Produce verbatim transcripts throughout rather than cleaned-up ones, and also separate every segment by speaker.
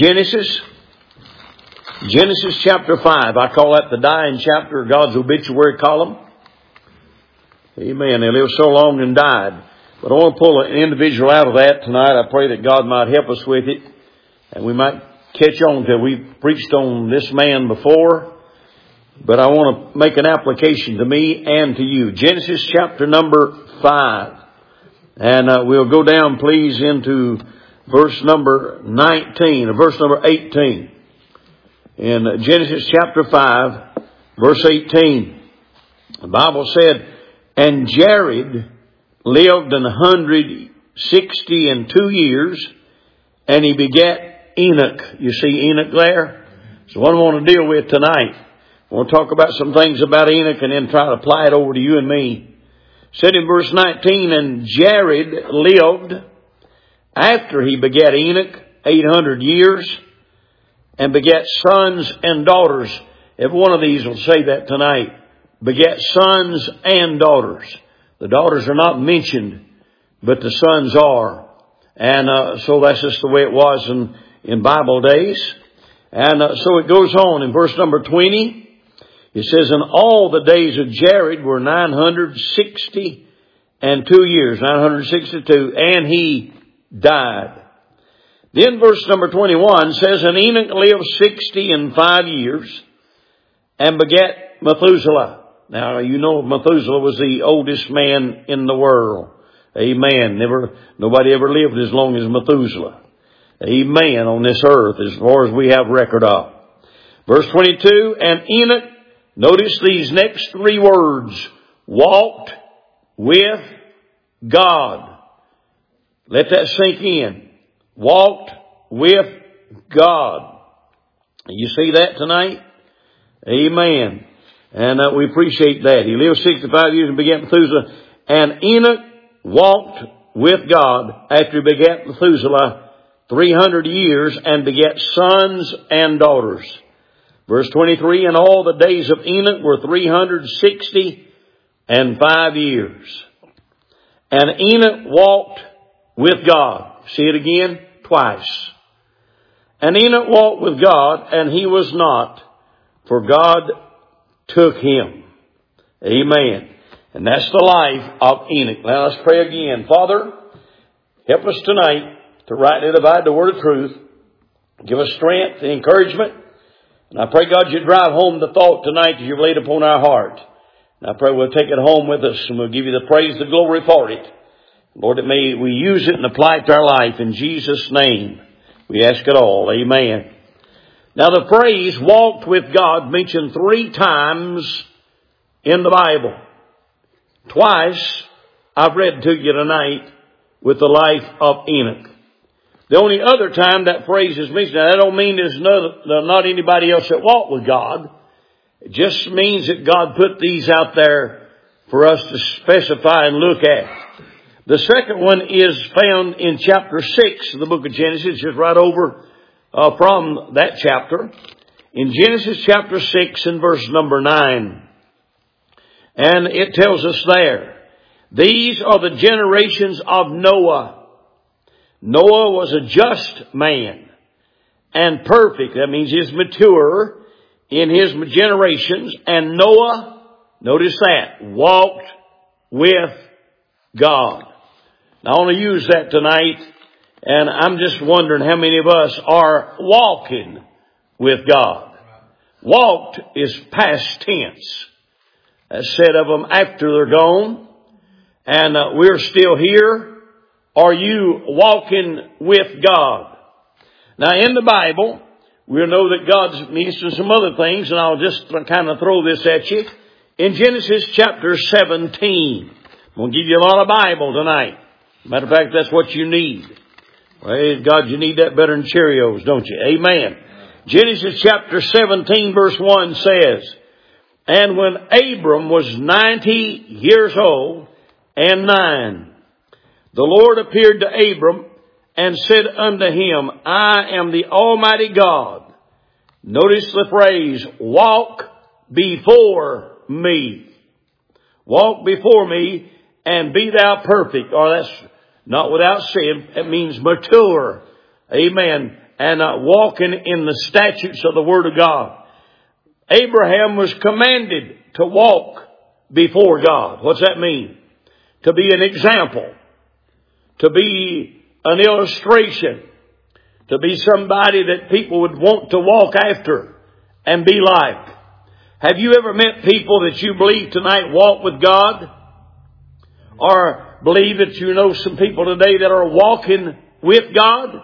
Speaker 1: Genesis, Genesis chapter five. I call that the dying chapter of God's obituary column. Amen. They lived so long and died. But I want to pull an individual out of that tonight. I pray that God might help us with it. And we might catch on till we've preached on this man before. But I want to make an application to me and to you. Genesis chapter number five. And uh, we'll go down, please, into verse number nineteen, or verse number eighteen. In Genesis chapter five, verse eighteen, the Bible said, "And Jared lived an hundred sixty and two years, and he begat Enoch." You see Enoch there? So what I want to deal with tonight, I want to talk about some things about Enoch and then try to apply it over to you and me. It said in verse nineteen, "And Jared lived after he begat Enoch eight hundred years, and begat sons and daughters." Every one of these will say that tonight. Begat sons and daughters. The daughters are not mentioned, but the sons are. And uh, so that's just the way it was in, in Bible days. And uh, so it goes on in verse number twenty. It says, "And all the days of Jared were nine hundred sixty and two years." nine hundred sixty-two. "And he died." Then verse number twenty-one says, "And Enoch lived sixty and five years, and begat Methuselah." Now, you know Methuselah was the oldest man in the world. Amen. Never, nobody ever lived as long as Methuselah. Amen. On this earth, as far as we have record of. Verse twenty-two, "And Enoch," notice these next three words, "walked with God." Let that sink in. Walked with God. You see that tonight? Amen. And uh, we appreciate that. He lived sixty-five years and begat Methuselah. "And Enoch walked with God after he begat Methuselah three hundred years, and begat sons and daughters." Verse twenty-three, "And all the days of Enoch were three hundred sixty and five years. And Enoch walked with God." See it again? Twice. "And Enoch walked with God, and he was not, for God took him." Amen. And that's the life of Enoch. Now let's pray again. Father, help us tonight to rightly divide the word of truth. Give us strength and encouragement. And I pray, God, you drive home the thought tonight that you've laid upon our heart. And I pray we'll take it home with us, and we'll give you the praise, the glory for it. Lord, that may we use it and apply it to our life. In Jesus' name, we ask it all. Amen. Now, the phrase "walked with God" mentioned three times in the Bible. Twice, I've read to you tonight with the life of Enoch. The only other time that phrase is mentioned, now that don't mean there's no, not anybody else that walked with God. It just means that God put these out there for us to specify and look at. The second one is found in chapter six of the book of Genesis, just right over uh, from that chapter. In Genesis chapter six and verse number nine. And it tells us there, "These are the generations of Noah. Noah was a just man and perfect." That means he's mature in his generations. "And Noah," notice that, "walked with God." Now I want to use that tonight, and I'm just wondering how many of us are walking with God. Walked is past tense. That's said of them after they're gone, and uh, we're still here. Are you walking with God? Now in the Bible, we'll know that God's mentioned some other things, and I'll just kind of throw this at you. In Genesis chapter seventeen, I'm going to give you a lot of Bible tonight. Matter of fact, that's what you need. Praise God, you need that better than Cheerios, don't you? Amen. Genesis chapter seventeen verse one says, "And when Abram was ninety years old and nine, the Lord appeared to Abram and said unto him, I am the Almighty God." Notice the phrase, "walk before me." Walk before me and be thou perfect. Or that's not without sin. It means mature. Amen. and uh, walking in the statutes of the Word of God. Abraham was commanded to walk before God. What's that mean? To be an example. To be an illustration. To be somebody that people would want to walk after and be like. Have you ever met people that you believe tonight walk with God? Or believe that you know some people today that are walking with God?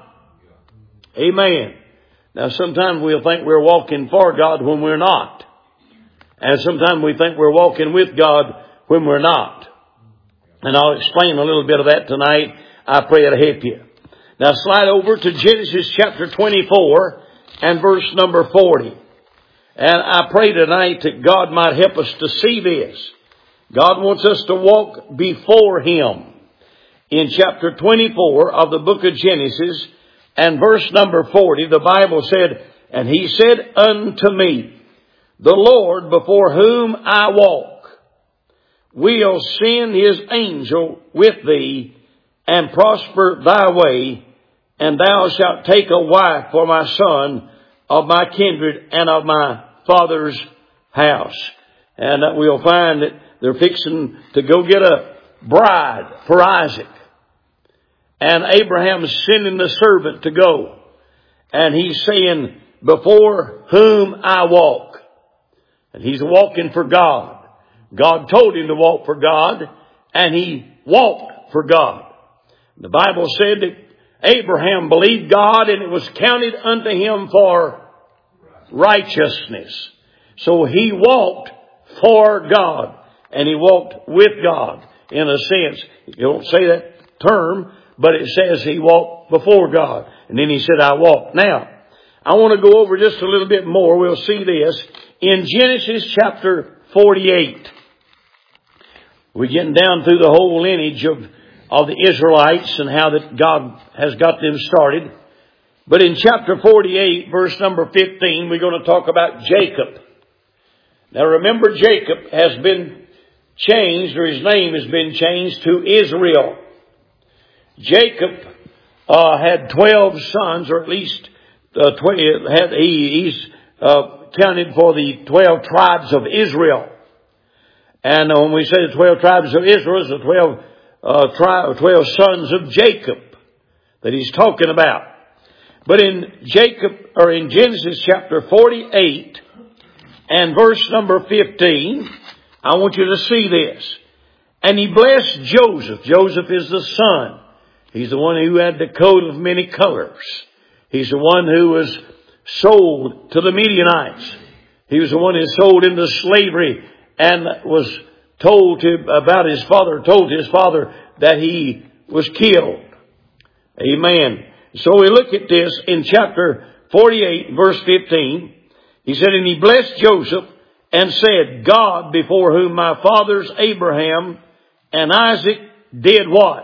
Speaker 1: Amen. Now sometimes we'll think we're walking for God when we're not. And sometimes we think we're walking with God when we're not. And I'll explain a little bit of that tonight. I pray it'll help you. Now slide over to Genesis chapter twenty-four and verse number forty. And I pray tonight that God might help us to see this. God wants us to walk before Him. In chapter twenty-four of the book of Genesis and verse number forty, the Bible said, "And He said unto me, the Lord before whom I walk will send His angel with thee and prosper thy way, and thou shalt take a wife for my son of my kindred and of my father's house." And we'll find that they're fixing to go get a bride for Isaac. And Abraham's sending the servant to go. And he's saying, before whom I walk. And he's walking for God. God told him to walk for God. And he walked for God. The Bible said that Abraham believed God and it was counted unto him for righteousness. So he walked for God. And he walked with God in a sense. You don't say that term, but it says he walked before God. And then he said, I walked. Now, I want to go over just a little bit more. We'll see this. In Genesis chapter forty-eight, we're getting down through the whole lineage of, of the Israelites and how that God has got them started. But in chapter forty-eight, verse number fifteen, we're going to talk about Jacob. Now remember, Jacob has been changed, or his name has been changed to Israel. Jacob uh, had twelve sons, or at least uh, tw- had, he, he's uh, counted for the twelve tribes of Israel. And uh, when we say the twelve tribes of Israel, it's the twelve, uh, tri- twelve sons of Jacob that he's talking about. But in Jacob, or in Genesis chapter forty-eight and verse number fifteen, I want you to see this. And he blessed Joseph. Joseph is the son. He's the one who had the coat of many colors. He's the one who was sold to the Midianites. He was the one who was sold into slavery and was told to, about his father, told his father that he was killed. Amen. So we look at this in chapter forty-eight, verse fifteen. He said, and he blessed Joseph and said, God before whom my fathers Abraham and Isaac did what?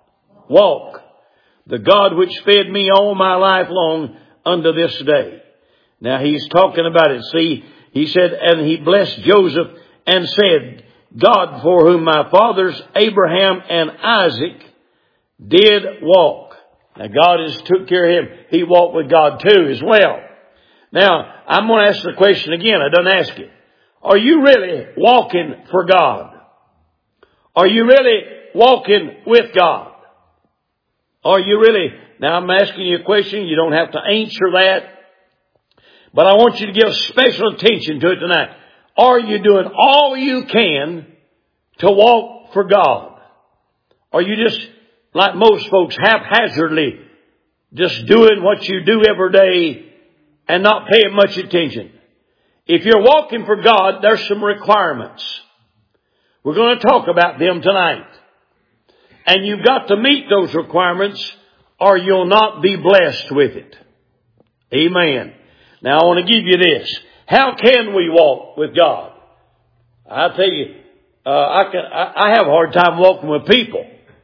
Speaker 1: Walk. The God which fed me all my life long unto this day. Now he's talking about it. See, he said, and he blessed Joseph and said, God for whom my fathers Abraham and Isaac did walk. Now God has took care of him. He walked with God too as well. Now, I'm going to ask the question again. I don't ask it. Are you really walking for God? Are you really walking with God? Are you really? Now I'm asking you a question. You don't have to answer that. But I want you to give special attention to it tonight. Are you doing all you can to walk for God? Are you just, like most folks, haphazardly just doing what you do every day and not paying much attention? If you're walking for God, there's some requirements. We're going to talk about them tonight. And you've got to meet those requirements or you'll not be blessed with it. Amen. Now I want to give you this. How can we walk with God? I'll tell you, uh, I, can, I, I have a hard time walking with people.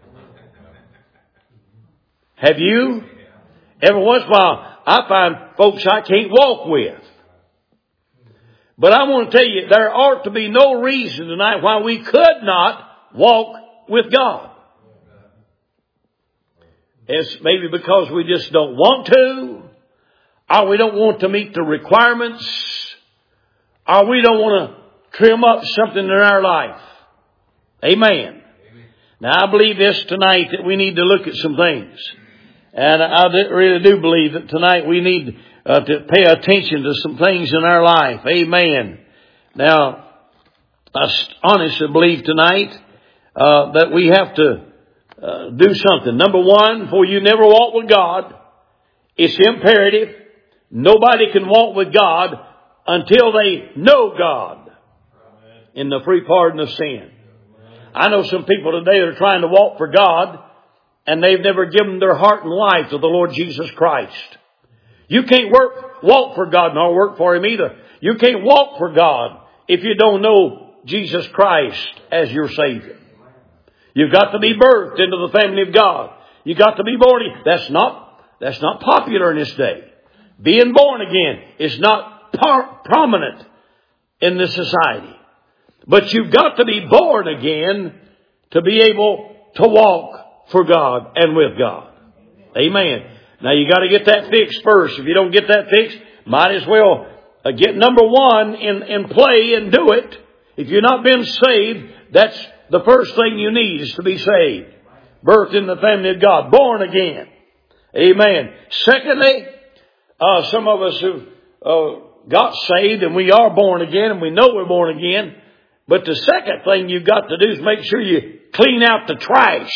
Speaker 1: Have you? Every once in a while, I find folks I can't walk with. But I want to tell you, there ought to be no reason tonight why we could not walk with God. It's maybe because we just don't want to, or we don't want to meet the requirements, or we don't want to trim up something in our life. Amen. Amen. Now I believe this tonight that we need to look at some things. And I really do believe that tonight we need uh, to pay attention to some things in our life. Amen. Now, I honestly believe tonight uh, that we have to uh, do something. Number one, for you never walk with God, it's imperative. Nobody can walk with God until they know God in the free pardon of sin. I know some people today that are trying to walk for God, and they've never given their heart and life to the Lord Jesus Christ. You can't work, walk for God nor work for Him either. You can't walk for God if you don't know Jesus Christ as your Savior. You've got to be birthed into the family of God. You've got to be born again. That's not, that's not popular in this day. Being born again is not par- prominent in this society. But you've got to be born again to be able to walk for God and with God. Amen. Now you got to get that fixed first. If you don't get that fixed, might as well uh, get number one in, in play and do it. If you've not been saved, that's the first thing you need is to be saved. Birthed in the family of God. Born again. Amen. Secondly, uh, some of us who uh, got saved and we are born again and we know we're born again. But the second thing you've got to do is make sure you clean out the trash.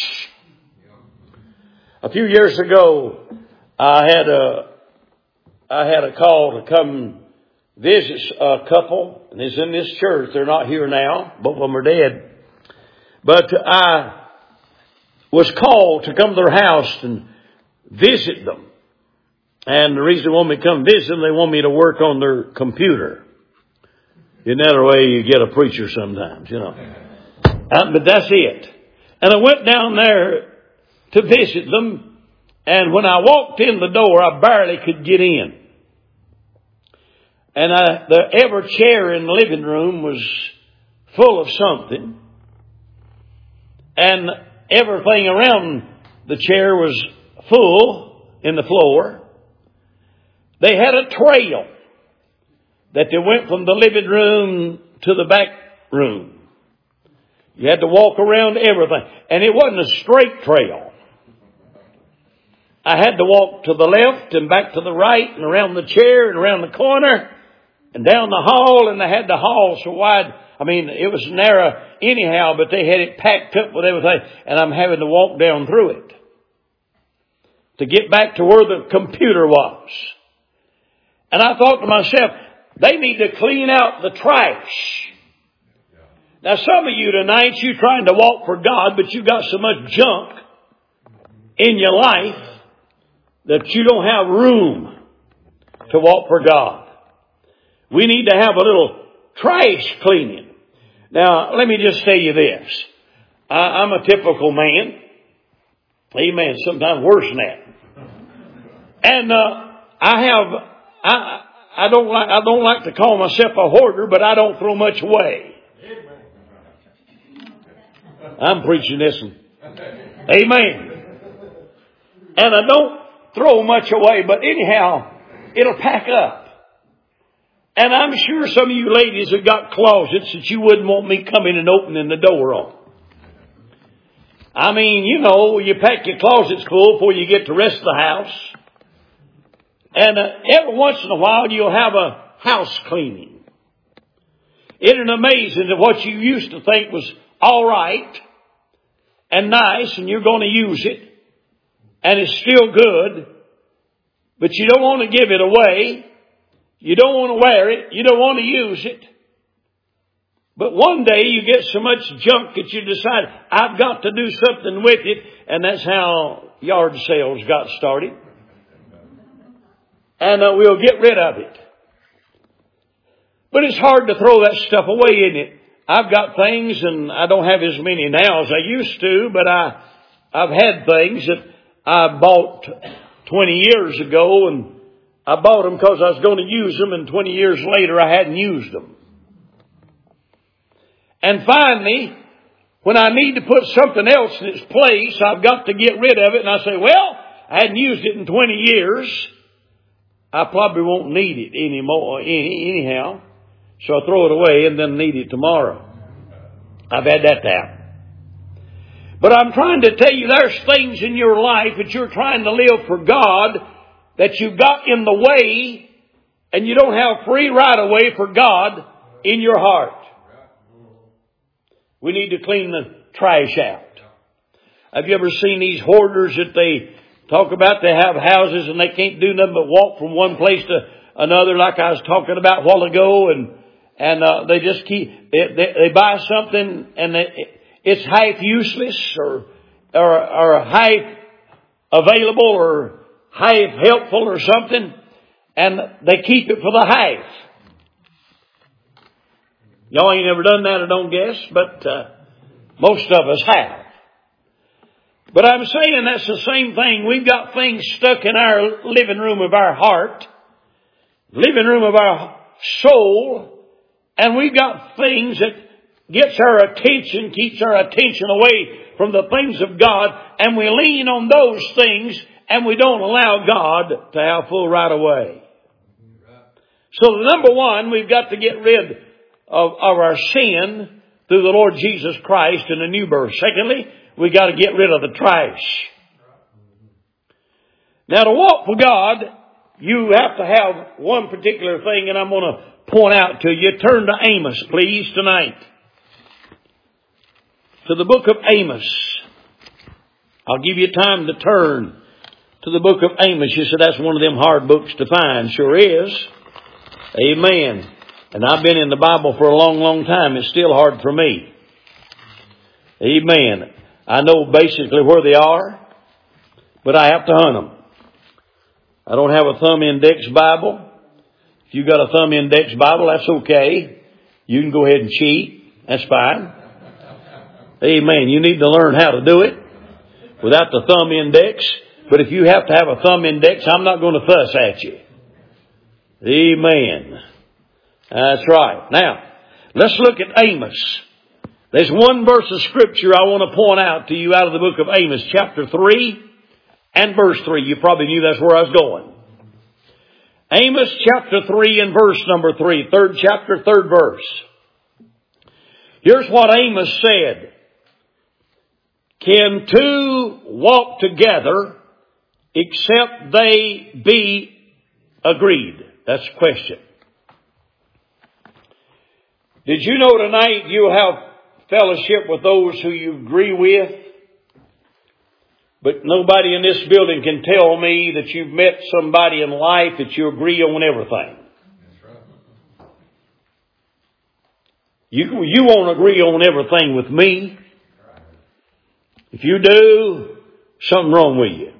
Speaker 1: A few years ago, I had a, I had a call to come visit a couple, and it's in this church. They're not here now. Both of them are dead. But I was called to come to their house and visit them. And the reason they want me to come visit them, they want me to work on their computer. Isn't that the way you get a preacher sometimes, you know? Uh, but that's it. And I went down there to visit them. And when I walked in the door, I barely could get in. And I, the every chair in the living room was full of something. And everything around the chair was full in the floor. They had a trail that they went from the living room to the back room. You had to walk around everything. And it wasn't a straight trail. I had to walk to the left and back to the right and around the chair and around the corner and down the hall. And they had the hall so wide. I mean, it was narrow anyhow, but they had it packed up with everything. And I'm having to walk down through it to get back to where the computer was. And I thought to myself, they need to clean out the trash. Now some of you tonight, you're trying to walk for God, but you got so much junk in your life that you don't have room to walk for God. We need to have a little trash cleaning. Now, let me just tell you this. I, I'm a typical man. Amen. Sometimes worse than that. And uh, I have, I, I don't like, I don't like to call myself a hoarder, but I don't throw much away. I'm preaching this one. Amen. And I don't throw much away, but anyhow, it'll pack up. And I'm sure some of you ladies have got closets that you wouldn't want me coming and opening the door on. I mean, you know, you pack your closets full before you get to the rest of the house. And uh, every once in a while you'll have a house cleaning. Isn't it amazing that what you used to think was all right and nice and you're going to use it and it's still good, but you don't want to give it away. You don't want to wear it. You don't want to use it. But one day you get so much junk that you decide, I've got to do something with it. And that's how yard sales got started. And uh, we'll get rid of it. But it's hard to throw that stuff away, isn't it? I've got things, and I don't have as many now as I used to, but I, I've had things that I bought twenty years ago, and I bought them because I was going to use them, and twenty years later I hadn't used them. And finally, when I need to put something else in its place, I've got to get rid of it, and I say, well, I hadn't used it in twenty years. I probably won't need it anymore, any, anyhow. So I throw it away and then need it tomorrow. I've had that happen. But I'm trying to tell you there's things in your life that you're trying to live for God that you got in the way, and you don't have free right of way for God in your heart. We need to clean the trash out. Have you ever seen these hoarders that they talk about? They have houses and they can't do nothing but walk from one place to another, like I was talking about a while ago, and and uh, they just keep they, they, they buy something and they, it's half useless or or or half available or half helpful or something, and they keep it for the half. Y'all ain't never done that, I don't guess, but uh, most of us have. But I'm saying that's the same thing. We've got things stuck in our living room of our heart, living room of our soul, and we've got things that gets our attention, keeps our attention away from the things of God, and we lean on those things, and we don't allow God to have full right of way. So the number one, we've got to get rid of, of our sin through the Lord Jesus Christ in a new birth. Secondly, we got to get rid of the trash. Now, to walk for God, you have to have one particular thing, and I'm going to point out to you. Turn to Amos, please, tonight. To the book of Amos. I'll give you time to turn to the book of Amos. You said that's one of them hard books to find. Sure is. Amen. And I've been in the Bible for a long, long time. It's still hard for me. Amen. I know basically where they are, but I have to hunt them. I don't have a thumb index Bible. If you got a thumb index Bible, that's okay. You can go ahead and cheat. That's fine. Amen. You need to learn how to do it without the thumb index. But if you have to have a thumb index, I'm not going to fuss at you. Amen. That's right. Now, let's look at Amos. There's one verse of Scripture I want to point out to you out of the book of Amos, chapter three and verse three. You probably knew that's where I was going. Amos chapter three and verse number three. Third chapter, third verse. Here's what Amos said. Can two walk together except they be agreed? That's the question. Did you know tonight you have fellowship with those who you agree with? But nobody in this building can tell me that you've met somebody in life that you agree on everything. That's right. You, you won't agree on everything with me. If you do, something wrong with you.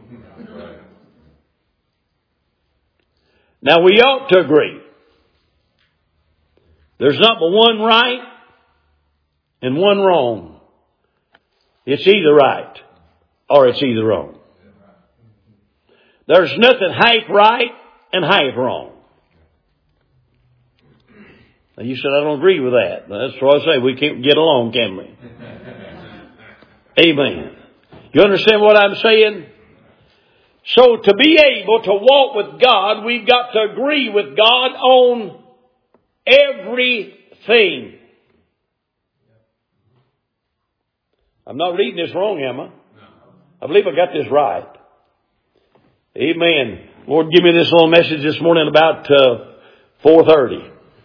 Speaker 1: Now we ought to agree. There's not but one right and one wrong. It's either right or it's either wrong. There's nothing half right and half wrong. Now you said I don't agree with that. That's what I say. We can't get along, can we? Amen. You understand what I'm saying? So to be able to walk with God, we've got to agree with God on everything. I'm not reading this wrong, am I? I believe I got this right. Amen. Lord, give me this little message this morning about uh, four thirty.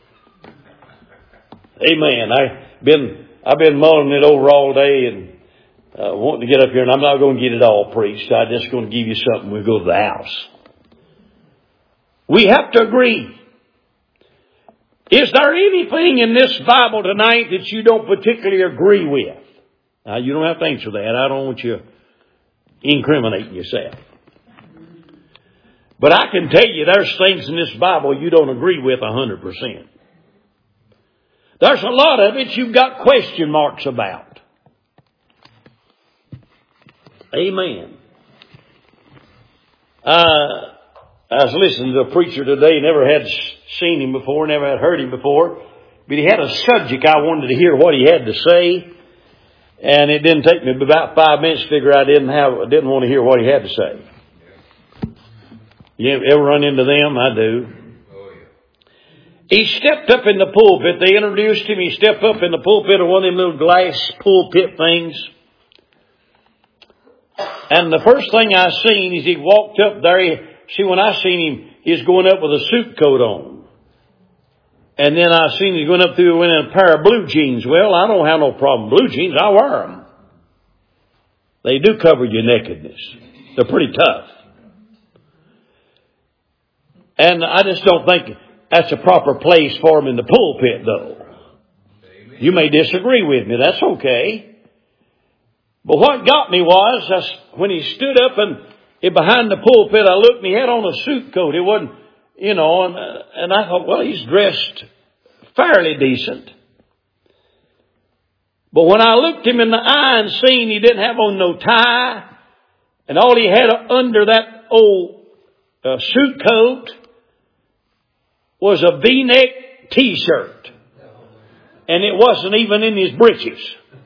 Speaker 1: Amen. I've been I've been mulling it over all day and uh, wanting to get up here, and I'm not going to get it all preached. I'm just going to give you something. We'll go to the house. We have to agree. Is there anything in this Bible tonight that you don't particularly agree with? Now, you don't have to answer that. I don't want you incriminating yourself. But I can tell you there's things in this Bible you don't agree with one hundred percent. There's a lot of it you've got question marks about. Amen. Uh, I was listening to a preacher today, never had seen him before, never had heard him before, but he had a subject I wanted to hear what he had to say, and it didn't take me about five minutes to figure I didn't have, I didn't want to hear what he had to say. You ever run into them? I do. He stepped up in the pulpit. They introduced him. He stepped up in the pulpit of one of them little glass pulpit things. And the first thing I seen is he walked up there. He, see, when I seen him, he was going up with a suit coat on. And then I seen him going up through in a pair of blue jeans. Well, I don't have no problem with blue jeans. I wear them. They do cover your nakedness. They're pretty tough. And I just don't think that's a proper place for him in the pulpit, though. You may disagree with me. That's okay. But what got me was that's when he stood up and behind the pulpit, I looked and he had on a suit coat. It wasn't, you know, and, and I thought, well, he's dressed fairly decent. But when I looked him in the eye and seen he didn't have on no tie, and all he had under that old uh, suit coat was a V-neck T-shirt. And it wasn't even in his breeches.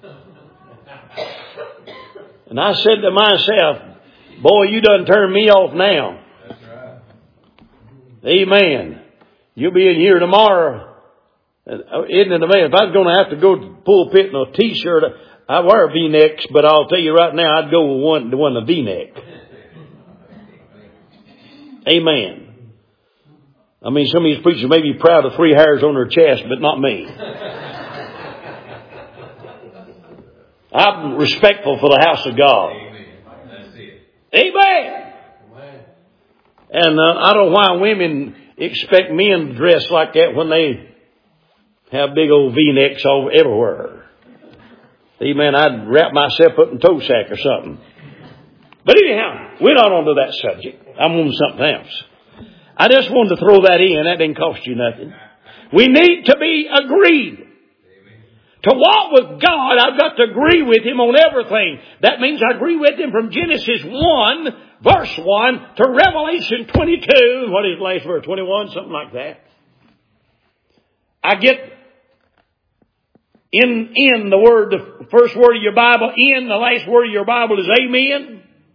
Speaker 1: And I said to myself, boy, you done turned me off now. That's right. Amen. You'll be in here tomorrow. Isn't it amazing? If I was going to have to go to the pulpit in a T-shirt, I wear V-necks, but I'll tell you right now, I'd go with one, the one a V-neck. Amen. I mean, some of these preachers may be proud of three hairs on their chest, but not me. I'm respectful for the house of God. Amen. And uh, I don't know why women expect men to dress like that when they have big old V-necks all everywhere. Amen. I'd wrap myself up in a toe sack or something. But anyhow, we're not on to that subject. I'm on to something else. I just wanted to throw that in. That didn't cost you nothing. We need to be agreed. To walk with God, I've got to agree with Him on everything. That means I agree with Him from Genesis one, verse one, to Revelation twenty-two. What is the last verse? twenty-one, something like that. I get in, in the word, the first word of your Bible, in, the last word of your Bible is amen.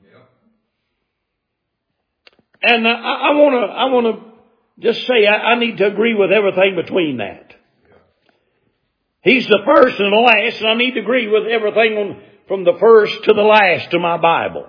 Speaker 1: And I want to, I want to just say I, I need to agree with everything between that. He's the first and the last, and I need to agree with everything on, from the first to the last of my Bible.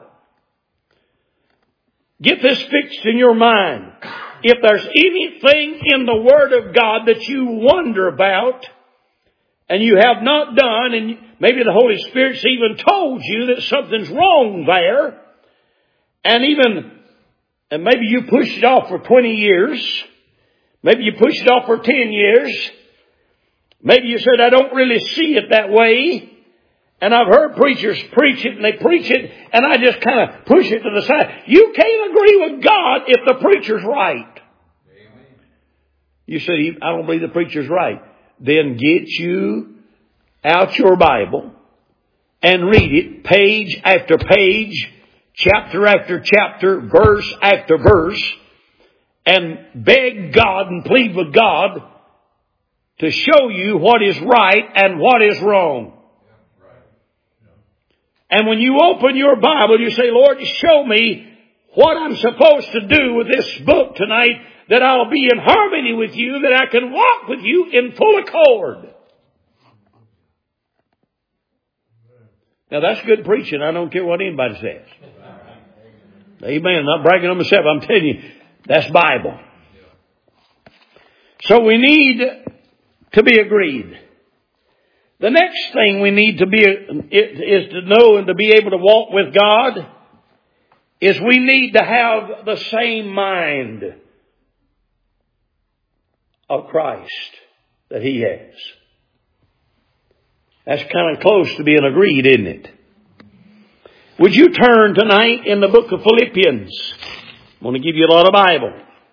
Speaker 1: Get this fixed in your mind. If there's anything in the Word of God that you wonder about, and you have not done, and maybe the Holy Spirit's even told you that something's wrong there, and even And maybe you pushed it off for twenty years. Maybe you pushed it off for ten years. Maybe you said, I don't really see it that way. And I've heard preachers preach it and they preach it and I just kind of push it to the side. You can't agree with God if the preacher's right. Amen. You say, I don't believe the preacher's right. Then get you out your Bible and read it page after page, chapter after chapter, verse after verse, and beg God and plead with God to show you what is right and what is wrong. Yeah, right. Yeah. And when you open your Bible, you say, Lord, show me what I'm supposed to do with this book tonight, that I'll be in harmony with you, that I can walk with you in full accord. Now that's good preaching. I don't care what anybody says. Amen. I'm not bragging on myself. I'm telling you, that's Bible. So we need to be agreed. The next thing we need to be is to know and to be able to walk with God is we need to have the same mind of Christ that He has. That's kind of close to being agreed, isn't it? Would you turn tonight in the book of Philippians? I'm going to give you a lot of Bible.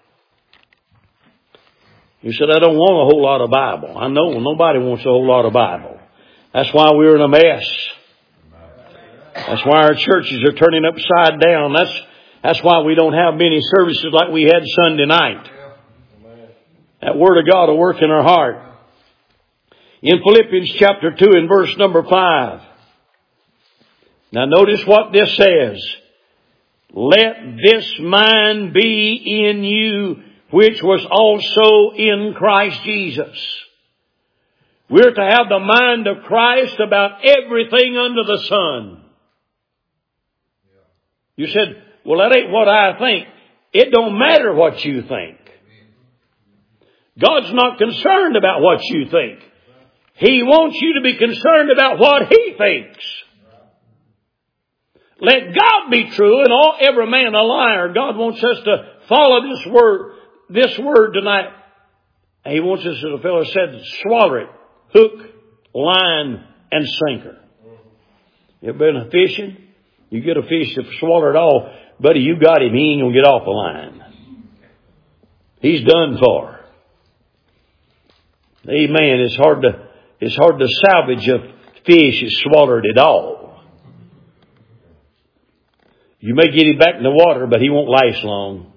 Speaker 1: You said, I don't want a whole lot of Bible. I know nobody wants a whole lot of Bible. That's why we're in a mess. That's why our churches are turning upside down. That's, that's why we don't have many services like we had Sunday night. That Word of God will work in our heart. In Philippians chapter two and verse number five. Now notice what this says. let this mind be in you, which was also in Christ Jesus. We're to have the mind of Christ about everything under the sun. You said, well, that ain't what I think. It don't matter what you think. God's not concerned about what you think. He wants you to be concerned about what He thinks. Let God be true and all every man a liar. God wants us to follow this word, this word tonight. He wants us, as the fellow said, swallow it. Hook, line, and sinker. You ever been fishing? You get a fish to swallow it all. Buddy, you got him. He ain't going to get off the line. He's done for. Amen. It's hard to, it's hard to salvage a fish that's swallowed it all. You may get him back in the water, but he won't last long.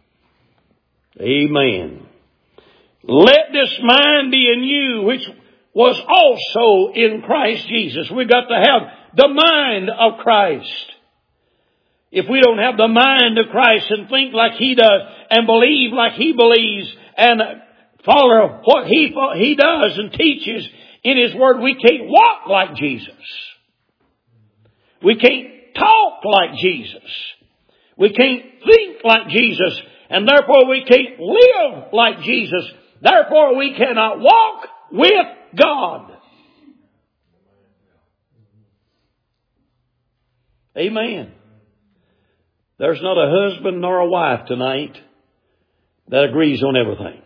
Speaker 1: Amen. Let this mind be in you, which was also in Christ Jesus. We've got to have the mind of Christ. If we don't have the mind of Christ and think like He does and believe like He believes and follow what He, he does and teaches in His Word, we can't walk like Jesus. We can't talk like Jesus. We can't think like Jesus. And therefore we can't live like Jesus. Therefore we cannot walk with God. Amen. There's not a husband nor a wife tonight that agrees on everything.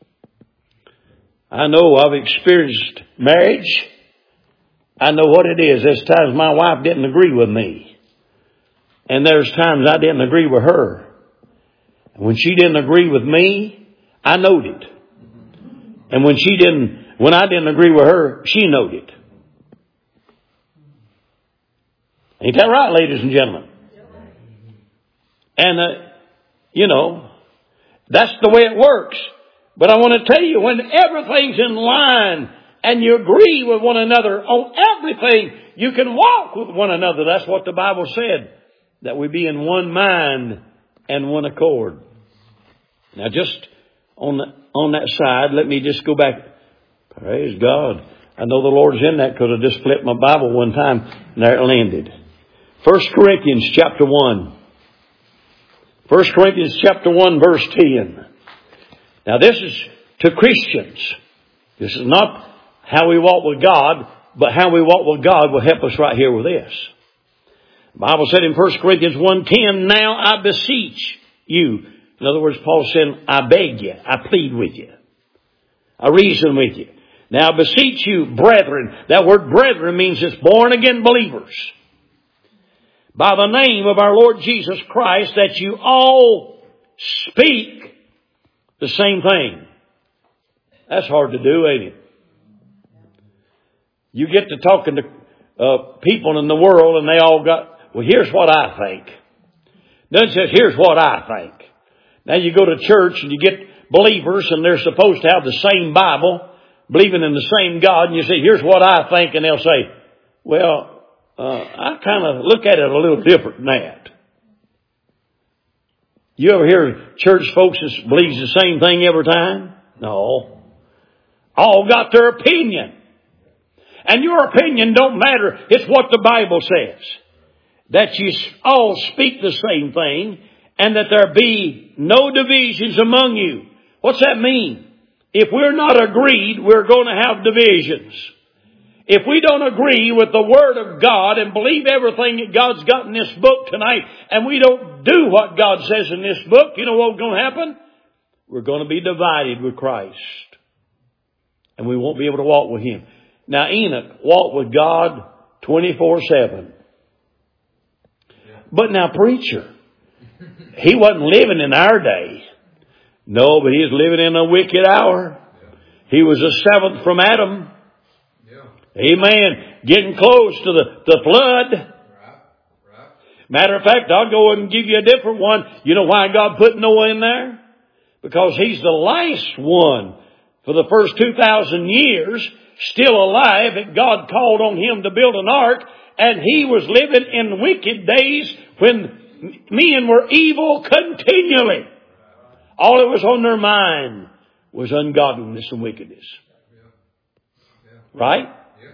Speaker 1: I know I've experienced marriage. I know what it is. There's times my wife didn't agree with me. And there's times I didn't agree with her. And when she didn't agree with me, I knowed it. And when she didn't, when I didn't agree with her, she knowed it. Ain't that right, ladies and gentlemen? And, uh, you know, that's the way it works. But I want to tell you, when everything's in line and you agree with one another on everything, you can walk with one another. That's what the Bible said, that we be in one mind and one accord. Now, just on the, on that side, let me just go back. Praise God. I know the Lord's in that because I just flipped my Bible one time and there it landed. First Corinthians chapter one. First Corinthians chapter one verse ten. Now this is to Christians. This is not how we walk with God, but how we walk with God will help us right here with this. The Bible said in First Corinthians one ten, now I beseech you. In other words, Paul said, I beg you, I plead with you, I reason with you. Now I beseech you, brethren. That word brethren means it's born again believers. By the name of our Lord Jesus Christ, that you all speak the same thing. That's hard to do, ain't it? You get to talking to uh, people in the world and they all got, well, here's what I think. Then it says, here's what I think. Now you go to church and you get believers and they're supposed to have the same Bible, believing in the same God, and you say, here's what I think, and they'll say, well, Uh, I kind of look at it a little different than that. You ever hear church folks that believes the same thing every time? No. All got their opinion. And your opinion don't matter. It's what the Bible says. That you all speak the same thing and that there be no divisions among you. What's that mean? If we're not agreed, we're going to have divisions. If we don't agree with the Word of God and believe everything that God's got in this book tonight, and we don't do what God says in this book, you know what's going to happen? We're going to be divided with Christ. And we won't be able to walk with Him. Now Enoch walked with God twenty-four seven. But now preacher, he wasn't living in our day. No, but he was living in a wicked hour. He was the seventh from Adam. Amen. Getting close to the, the flood. Right, right. Matter of fact, I'll go and give you a different one. You know why God put Noah in there? Because he's the last one for the first two thousand years still alive, and God called on him to build an ark, and he was living in wicked days when men were evil continually. All that was on their mind was ungodliness and wickedness. Right?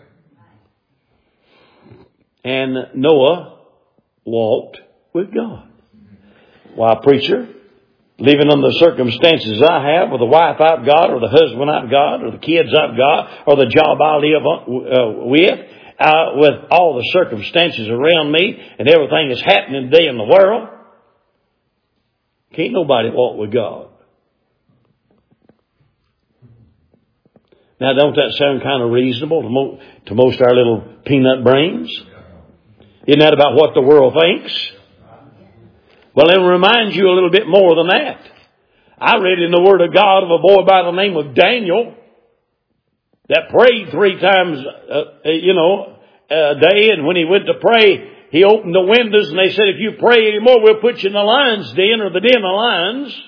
Speaker 1: And Noah walked with God. Why, preacher, living under the circumstances I have, with the wife I've got, or the husband I've got, or the kids I've got, or the job I live uh, with, uh, with all the circumstances around me and everything that's happening today in the world, can't nobody walk with God. Now, don't that sound kind of reasonable to, mo- to most of our little peanut brains? Isn't that about what the world thinks? Well, it reminds you a little bit more than that. I read in the Word of God of a boy by the name of Daniel that prayed three times, uh, you know, a day. And when he went to pray, he opened the windows and they said, if you pray anymore, we'll put you in the lion's den or the den of lions.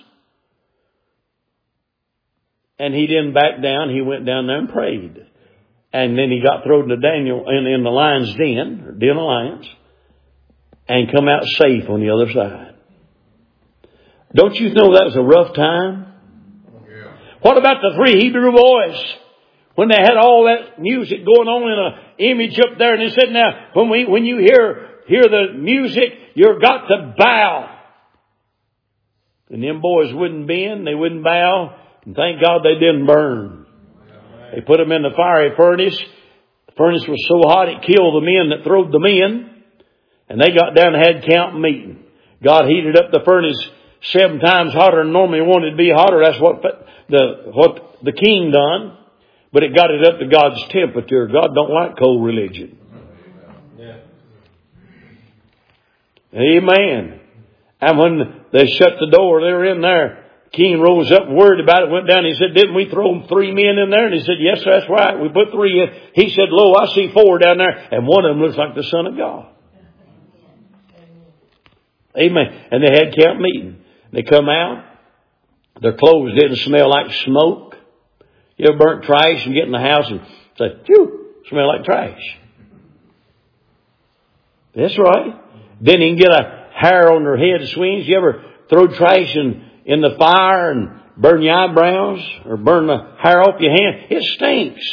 Speaker 1: And he didn't back down. He went down there and prayed. And then he got thrown to Daniel in, in the lion's den, or den of lions, and come out safe on the other side. Don't you know that was a rough time? Yeah. What about the three Hebrew boys? When they had all that music going on in an image up there, and they said, now, when we, when you hear, hear the music, you've got to bow. And them boys wouldn't bend, they wouldn't bow, and thank God they didn't burn. They put them in the fiery furnace. The furnace was so hot it killed the men that throwed them in. And they got down and had camp meeting. God heated up the furnace seven times hotter than normally wanted to be hotter. That's what the, what the king done. But it got it up to God's temperature. God don't like cold religion. Yeah. Amen. And when they shut the door, they were in there. King rose up and worried about it, went down. He said, didn't we throw three men in there? And he said, yes, that's right. We put three in. He said, lo, I see four down there. And one of them looks like the Son of God. Amen. And they had camp meeting. They come out. Their clothes didn't smell like smoke. You ever burnt trash and get in the house and say, phew, smell like trash. That's right. Then you can get a hair on their head swings. You ever throw trash in, in the fire and burn your eyebrows or burn the hair off your hand? It stinks.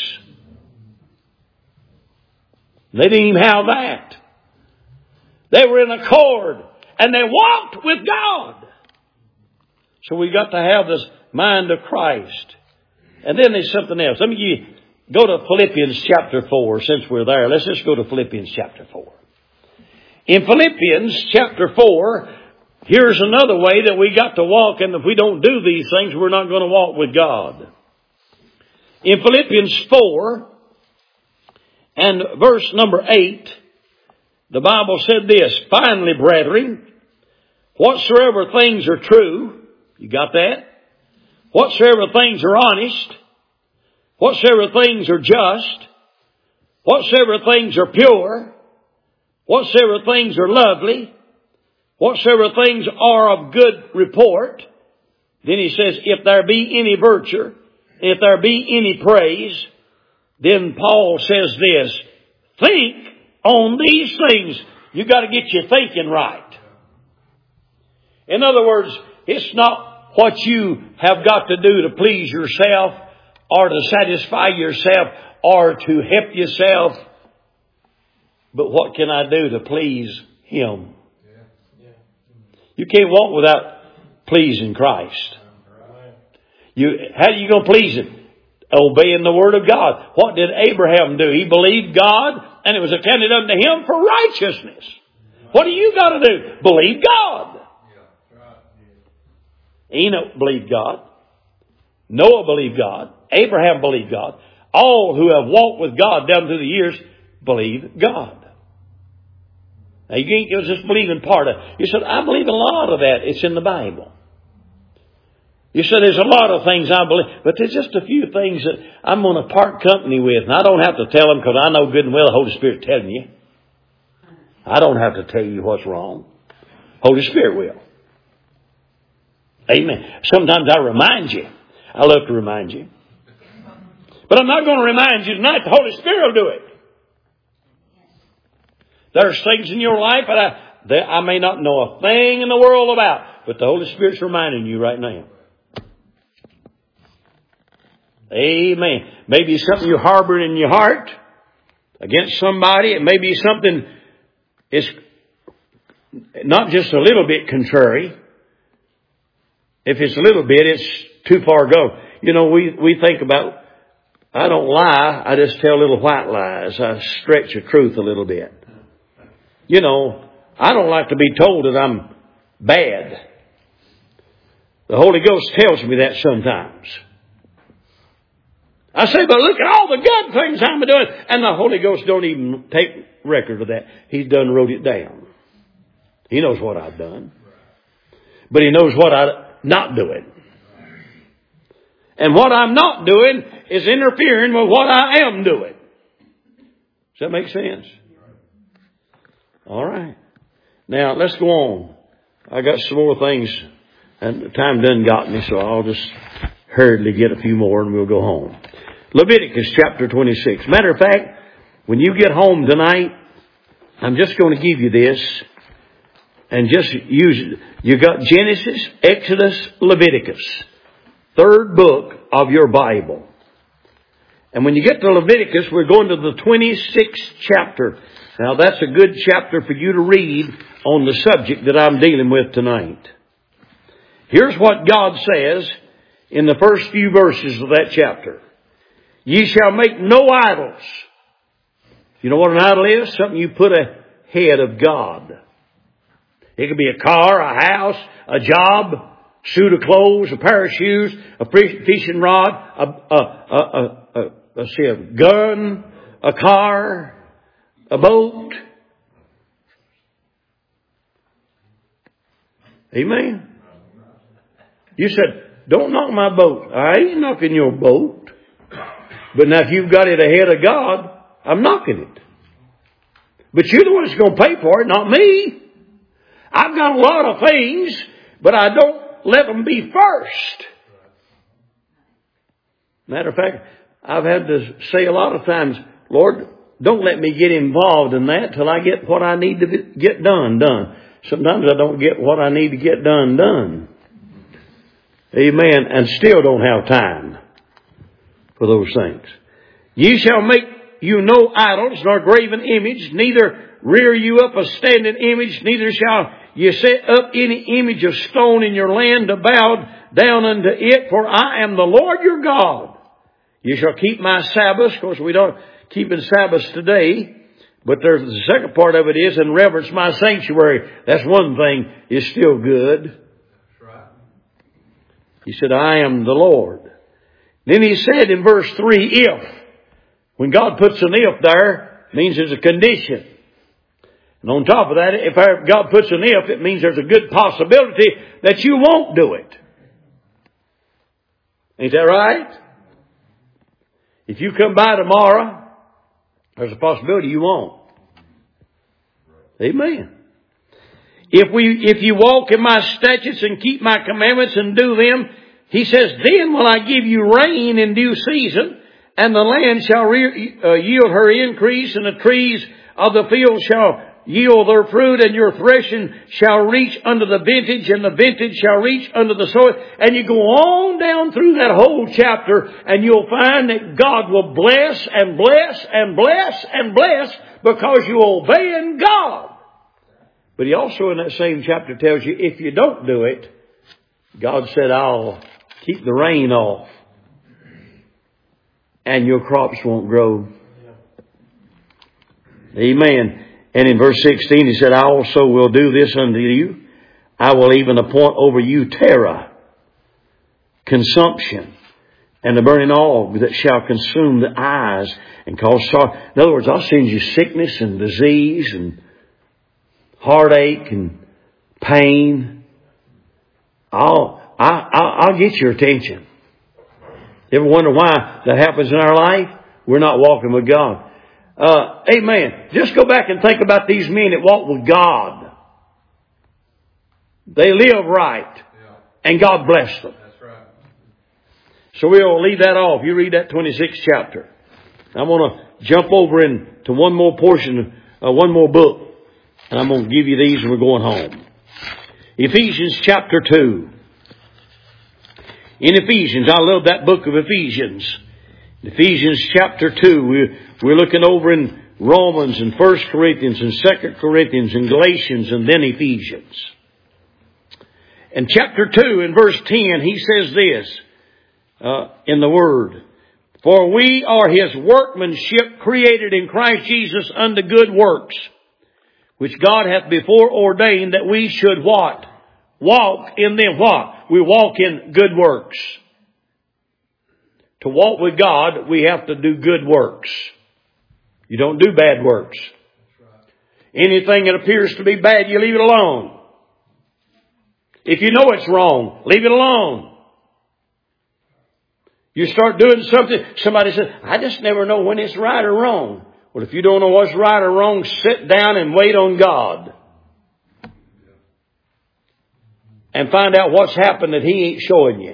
Speaker 1: They didn't even have that. They were in accord and they walked with God. So we got to have this mind of Christ. And then there's something else. Let me give you, go to Philippians chapter four since we're there. Let's just go to Philippians chapter four. In Philippians chapter four, here's another way that we got to walk, and if we don't do these things, we're not going to walk with God. In Philippians four and verse number eight, the Bible said this, finally, brethren, whatsoever things are true, you got that? Whatsoever things are honest, whatsoever things are just, whatsoever things are pure, whatsoever things are lovely, whatsoever things are of good report. Then he says, if there be any virtue, if there be any praise, then Paul says this, think on these things. You got to get your thinking right. In other words, it's not what you have got to do to please yourself or to satisfy yourself or to help yourself. But what can I do to please Him? You can't walk without pleasing Christ. You, how are you going to please Him? Obeying the Word of God. What did Abraham do? He believed God and it was accounted unto him for righteousness. What do you got to do? Believe God. Enoch believed God. Noah believed God. Abraham believed God. All who have walked with God down through the years believe God. Now you can't just believe in part of it. You said, I believe a lot of that. It's in the Bible. You said there's a lot of things I believe, but there's just a few things that I'm going to part company with. And I don't have to tell them because I know good and well the Holy Spirit's telling you. I don't have to tell you what's wrong. Holy Spirit will. Amen. Sometimes I remind you. I love to remind you. But I'm not going to remind you tonight. The Holy Spirit will do it. There's things in your life that I, that I may not know a thing in the world about, but the Holy Spirit's reminding you right now. Amen. Maybe it's something you're harboring in your heart against somebody. It may be something is not just a little bit contrary. If it's a little bit, it's too far go. You know, we, we think about, I don't lie, I just tell little white lies. I stretch the truth a little bit. You know, I don't like to be told that I'm bad. The Holy Ghost tells me that sometimes. I say, but look at all the good things I'm doing. And the Holy Ghost don't even take record of that. He's done wrote it down. He knows what I've done. But He knows what I'm not doing. And what I'm not doing is interfering with what I am doing. Does that make sense? All right. Now, let's go on. I got some more things, and the time done got me, so I'll just hurriedly get a few more and we'll go home. Leviticus chapter twenty-six. Matter of fact, when you get home tonight, I'm just going to give you this and just use it. You got Genesis, Exodus, Leviticus. Third book of your Bible. And when you get to Leviticus, we're going to the twenty-sixth chapter. Now that's a good chapter for you to read on the subject that I'm dealing with tonight. Here's what God says in the first few verses of that chapter. Ye shall make no idols. You know what an idol is? Something you put ahead of God. It could be a car, a house, a job, suit of clothes, a pair of shoes, a fishing rod, a, a, a, a, a, let's see, a gun, a car, a boat. Amen. You said, don't knock my boat. I ain't knocking your boat. But now if you've got it ahead of God, I'm knocking it. But you're the one that's going to pay for it, not me. I've got a lot of things, but I don't let them be first. Matter of fact, I've had to say a lot of times, Lord, don't let me get involved in that till I get what I need to get done, done. Sometimes I don't get what I need to get done, done. Amen. And still don't have time for those things. Ye shall make you no idols, nor graven image, neither rear you up a standing image, neither shall you set up any image of stone in your land to bow down unto it, for I am the Lord your God. You shall keep my Sabbaths. Of course, we don't keep in Sabbaths today, but there's the second part of it is, and reverence my sanctuary. That's one thing is still good. That's right. He said, I am the Lord. Then he said in verse three, if. When God puts an if there, it means there's a condition. And on top of that, if God puts an if, it means there's a good possibility that you won't do it. Ain't that right? If you come by tomorrow, there's a possibility you won't. Amen. If we, if you walk in my statutes and keep my commandments and do them, he says, then will I give you rain in due season, and the land shall re- uh, yield her increase, and the trees of the field shall yield their fruit, and your threshing shall reach unto the vintage, and the vintage shall reach unto the soil. And you go on down through that whole chapter, and you'll find that God will bless and bless and bless and bless because you obey in God. But he also in that same chapter tells you, if you don't do it, God said, I'll keep the rain off, and your crops won't grow. Amen. And in verse sixteen, he said, I also will do this unto you. I will even appoint over you terror, consumption, and the burning ague that shall consume the eyes and cause sorrow. In other words, I'll send you sickness and disease and heartache and pain. I'll, I, I'll, I'll get your attention. Ever wonder why that happens in our life? We're not walking with God. Uh, amen. Just go back and think about these men that walk with God. They live right. Yeah. And God bless them. That's right. So we'll leave that off. You read that twenty-sixth chapter. I'm going to jump over into one more portion, uh, one more book. And I'm going to give you these and we're going home. Ephesians chapter two. In Ephesians, I love that book of Ephesians. Ephesians chapter two, we're, we're looking over in Romans and First Corinthians and Second Corinthians and Galatians and then Ephesians. In chapter two, in verse ten, he says this uh, in the Word. For we are His workmanship created in Christ Jesus unto good works, which God hath before ordained that we should what? Walk in them. What? We walk in good works. To walk with God, we have to do good works. You don't do bad works. Anything that appears to be bad, you leave it alone. If you know it's wrong, leave it alone. You start doing something, somebody says, I just never know when it's right or wrong. Well, if you don't know what's right or wrong, sit down and wait on God. And find out what's happened that He ain't showing you.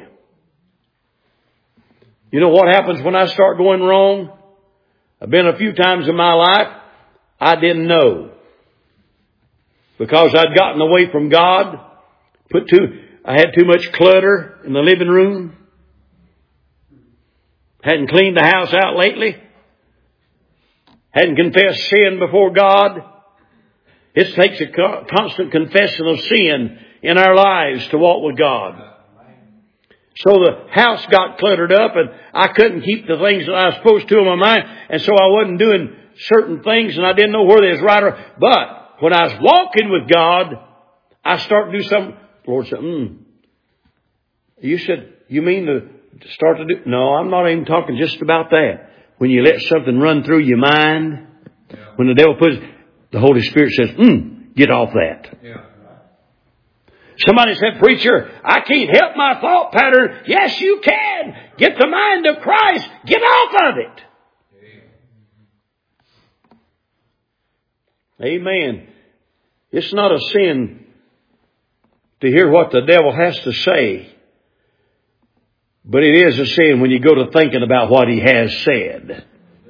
Speaker 1: You know what happens when I start going wrong? I've been a few times in my life, I didn't know. Because I'd gotten away from God. Put too, I had too much clutter in the living room. Hadn't cleaned the house out lately. Hadn't confessed sin before God. It takes a constant confession of sin in our lives to walk with God. So the house got cluttered up and I couldn't keep the things that I was supposed to in my mind. And so I wasn't doing certain things and I didn't know where they was right or... But when I was walking with God, I started to do something. The Lord said, hmm. You said, you mean to start to do... No, I'm not even talking just about that. When you let something run through your mind, when the devil puts... The Holy Spirit says, hmm, get off that. Yeah. Somebody said, preacher, I can't help my thought pattern. Yes, you can. Get the mind of Christ. Get off of it. Amen. It's not a sin to hear what the devil has to say. But it is a sin when you go to thinking about what he has said.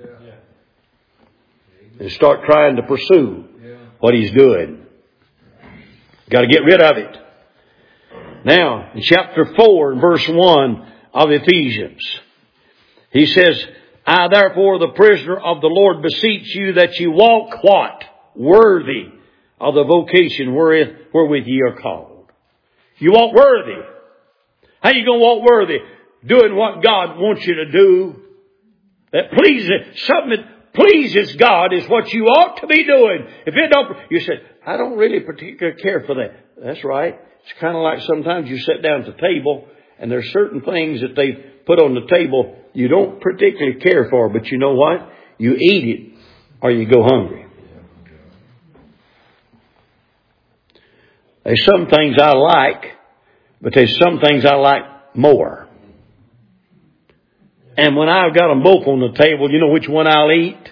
Speaker 1: And start trying to pursue what he's doing. Got to get rid of it. Now, in chapter four and verse one of Ephesians, he says, I therefore, the prisoner of the Lord, beseech you that you walk what? Worthy of the vocation wherewith, wherewith ye are called. You walk worthy. How you going to walk worthy? Doing what God wants you to do. That pleases, something that pleases God is what you ought to be doing. If it don't, you say, I don't really particularly care for that. That's right. It's kind of like sometimes you sit down at the table and there's certain things that they put on the table you don't particularly care for, but you know what? You eat it or you go hungry. There's some things I like, but there's some things I like more. And when I've got them both on the table, you know which one I'll eat?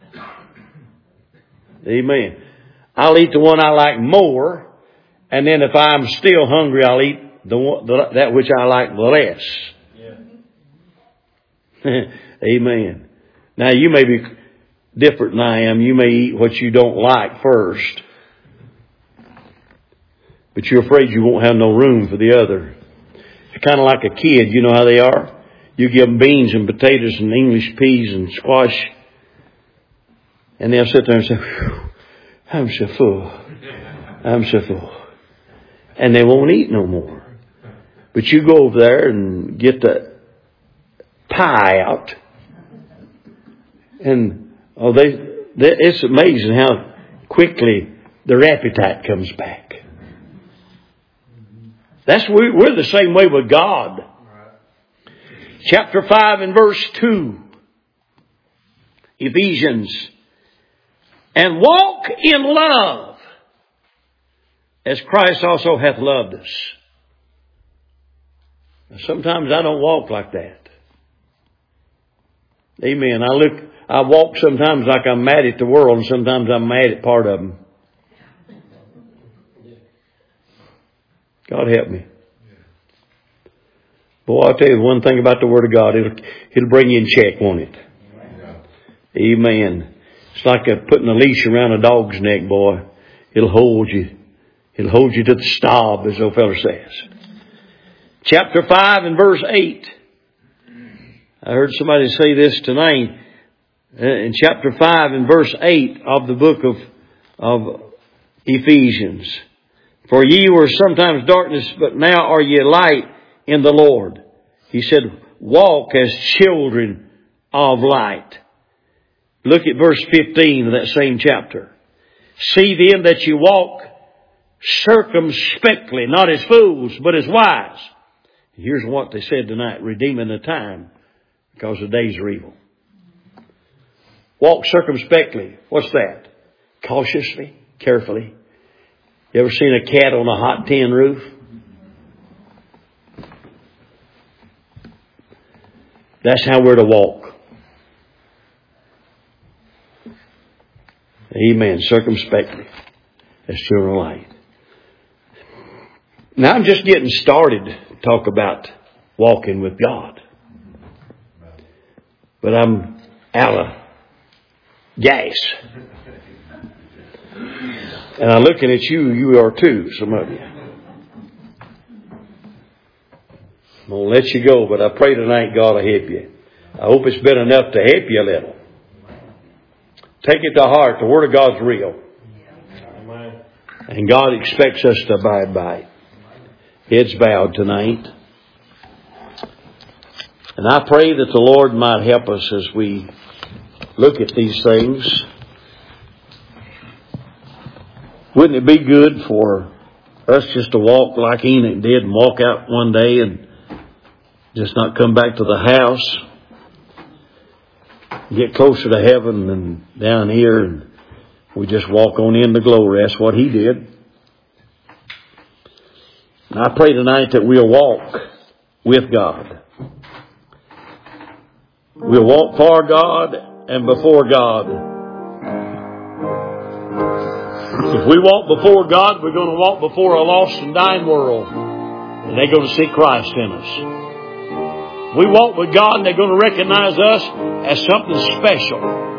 Speaker 1: Amen. I'll eat the one I like more. And then if I'm still hungry, I'll eat the, one, the that which I like the less. Yeah. Amen. Now you may be different than I am. You may eat what you don't like first. But you're afraid you won't have no room for the other. It's kind of like a kid. You know how they are? You give them beans and potatoes and English peas and squash. And they'll sit there and say, I'm so full. I'm so full. And they won't eat no more. But you go over there and get the pie out. And oh, they, they it's amazing how quickly their appetite comes back. That's we, we're the same way with God. Chapter five and verse two. Ephesians. And walk in love, as Christ also hath loved us. Now, sometimes I don't walk like that. Amen. I look, I walk sometimes like I'm mad at the world, and sometimes I'm mad at part of them. God help me. Boy, I'll tell you one thing about the Word of God. It'll, it'll bring you in check, won't it? Amen. It's like a, putting a leash around a dog's neck, boy. He'll hold you. He'll hold you to the stub, as the old fellow says. Chapter five and verse eight. I heard somebody say this tonight. In chapter five and verse eight of the book of, of Ephesians. For ye were sometimes darkness, but now are ye light in the Lord. He said, walk as children of light. Look at verse fifteen of that same chapter. See then that you walk circumspectly, not as fools, but as wise. Here's what they said tonight, redeeming the time, because the days are evil. Walk circumspectly. What's that? Cautiously, carefully. You ever seen a cat on a hot tin roof? That's how we're to walk. Amen. Circumspectly. As children of light. Now I'm just getting started to talk about walking with God. But I'm out of gas. And I'm looking at you, you are too, some of you. I'm going to let you go, but I pray tonight God will help you. I hope it's been enough to help you a little. Take it to heart. The Word of God's real. And God expects us to abide by it. Heads bowed tonight. And I pray that the Lord might help us as we look at these things. Wouldn't it be good for us just to walk like Enoch did and walk out one day and just not come back to the house? Get closer to heaven than down here and we just walk on into glory. That's what he did. And I pray tonight that we'll walk with God. We'll walk for God and before God. If we walk before God, we're going to walk before a lost and dying world. And they're going to see Christ in us. We walk with God and they're going to recognize us as something special.